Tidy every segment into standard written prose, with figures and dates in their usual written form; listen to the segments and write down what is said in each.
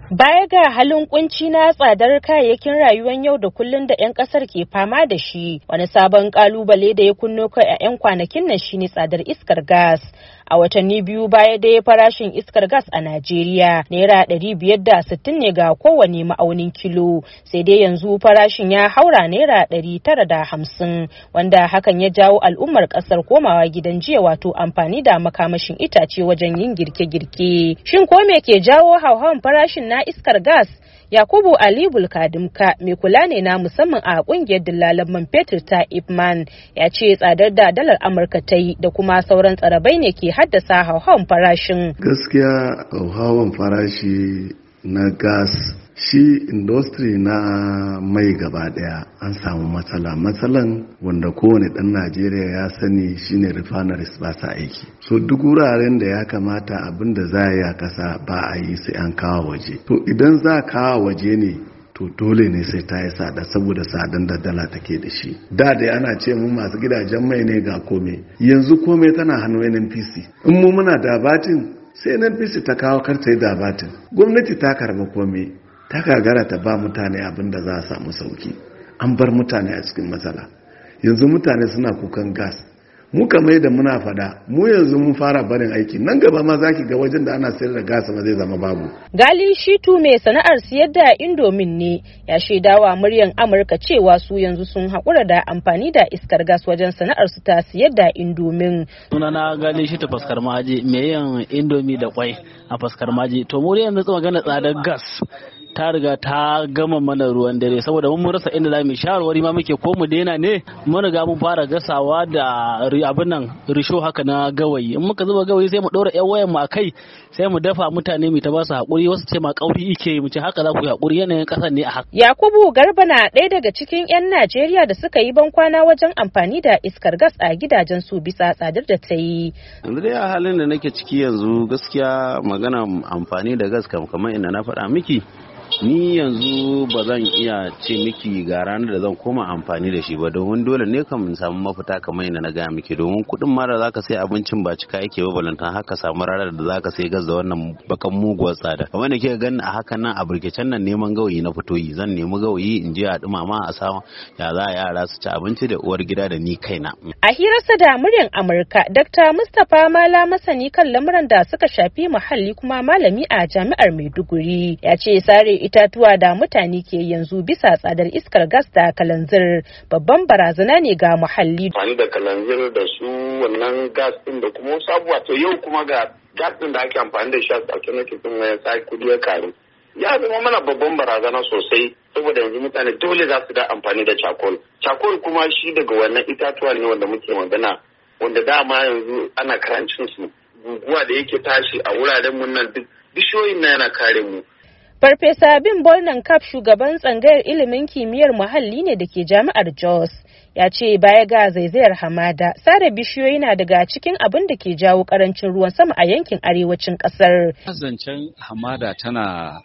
Baya ga halin kunci na tsadar kayayyakin rayuwar yau da kullun da 'yan kasar ke fama da shi, wani sabon kalubale da ya kunno kai a 'yan kwanakin nan shine tsadar iskar gas. A watanni biyu baya dai farashin iskar gas a Najeriya naira 560 ne ga kowane ma'aunin kilo, sai dai yanzu farashin ya haura naira 950, wanda hakan ya jawo al'ummar kasar komawa gidan jiya, wato amfani da makamashin itace wajen yin girke-girke. Shin ko me ke jawo hauhawan farashin na iskar gas? Yakubu Ali Bulkadimka, mai kula ne na musamman a kungiyar dillalan man fetur ta Ipman, ya ce tsadar da dalar Amurka ta yi da kuma sauran tsarabai ne ke haddasa hauhawan farashin. Gaskiya hauhawan farashi na gas, shi industry na mai gaba daya an samu matsalan wanda kowane dan Najeriya ya sani shine refineries ba sa aiki. So duk wuraren da ya kamata abin da za a yi a kasa ba a yi sai an kawo waje. To idan za a kawo waje ne, to dole ne sai ta yi tsada saboda tsadan da dala take da shi. Da ana ce mu masu gidajen mai ne ga kome, yanzu kome tana hannun NNPC. In mu muna da batin sai NNPC ta kawo karta da batin. Gwamnati ta karba kome, ta gagara ta ba mutane abin da za a samu sauki. An bar mutane a cikin matsala. Yanzu mutane suna kukan gas. Mu kamar da muna fada, mu yanzu mun fara barin aiki, nan gaba ma zaki ga wajen da ana sayar da gas ma zai zama babu. Gali Shitu mai sana'ar siyar da indomin ne, ya shaidawa muryar Amurka cewa su yanzu sun haƙura da amfani da iskar gas wajen sana'ar su ta siyar da indomin. Sunana Gali Shitu Faskar Maji, mai yin indomi da kwai a Faskar Maji. To mu yanzu magana tsadar gas ta riga ta gama mana ruwan dare, saboda mun rasa inda za mu shawarwari ma muke ko mu daina ne. Mun riga mun fara gasawa da abin nan risho haka na gawayi, in muka zuba gawayi sai mu ɗora yan wayan mu akai, sai mu dafa mutane mu ta ba su haƙuri, wasu ce ma ƙauri ike, mu ce haka za ku yi haƙuri, yanayin ƙasar ne a haka. Yakubu Garba na ɗaya daga cikin 'yan Najeriya da suka yi bankwana wajen amfani da iskar gas a gidajen su bisa tsadar da ta yi. Yanzu dai a halin da nake ciki yanzu gaskiya magana amfani da gas kamar inda na faɗa miki, ni yanzu ba zan iya ce miki ga ranar da zan koma amfani da shi ba, domin dole ne kam in samu mafita kamar yadda na gaya miki, domin kuɗin mara zaka sai abincin ba cika yake ba, balantan haka samu ranar da zaka sai gas da wannan bakan muguwar tsada. Kamar da kika gani a hakan nan a burkicen nan neman gawayi na fito yi, zan nemi gawayi in je a dumama a samu ya za a yara su ci abinci da uwar gida da ni kaina. A hirarsa da muryar Amurka, Dr. Mustapha Mala, masani kan lamuran da suka shafi muhalli kuma malami a jami'ar Maiduguri, ya ce sare itatuwa da mutane ke yanzu bisa tsadar iskar gas da kalanzir babban barazana ne ga muhalli. Amfani da kalanzir da su wannan gas din da kuma wasu abubuwa, to yau kuma ga gas din da ake amfani da shi a tsarkin na kitin ya sa kudi ya karu, ya zama mana babban barazana sosai, saboda yanzu mutane dole za su da amfani da charcoal kuma shi daga wannan itatuwa ne wanda muke magana, wanda dama yanzu ana karancin su. Guguwa da yake tashi a wuraren mun nan duk bishiyoyin na yana kare mu. Farfesa Bin Bolnan Kap, shugaban tsangayar ilimin kimiyyar muhalli ne da ke jami'ar Jos, ya ce baya ga zaizayar hamada, sare bishiyoyi na daga cikin abin da ke jawo karancin ruwan sama a yankin arewacin kasar. Zancen hamada tana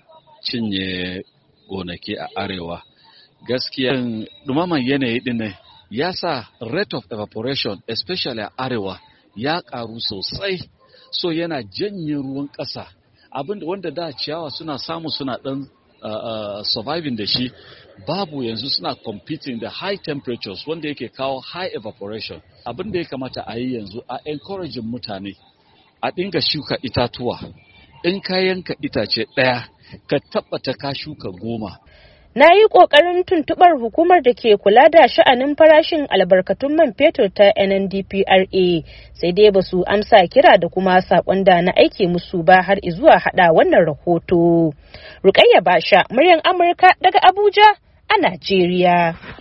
cinye gonaki a arewa. Gaskiya dumaman yanayi din ne ya sa rate of evaporation especially a arewa ya karu sosai, so yana janye ruwan ƙasa. Abin wanda da ciyawa suna samu suna dan surviving da shi, babu yanzu suna competing da high temperatures wanda yake kawo high evaporation. Abin da ya kamata a yi yanzu a encouraging mutane a dinga shuka itatuwa. In ka yanka itace ɗaya ka tabbata ka shuka 10. Na yi ƙoƙarin tuntuɓar hukumar da ke kula da sha'anin farashin albarkatun man fetur ta NNDPRA, sai dai ba su amsa kira da kuma saƙon da na aike musu ba har izuwa haɗa wannan rahoto. Rukayya Basha, muryar Amurka daga Abuja a Najeriya.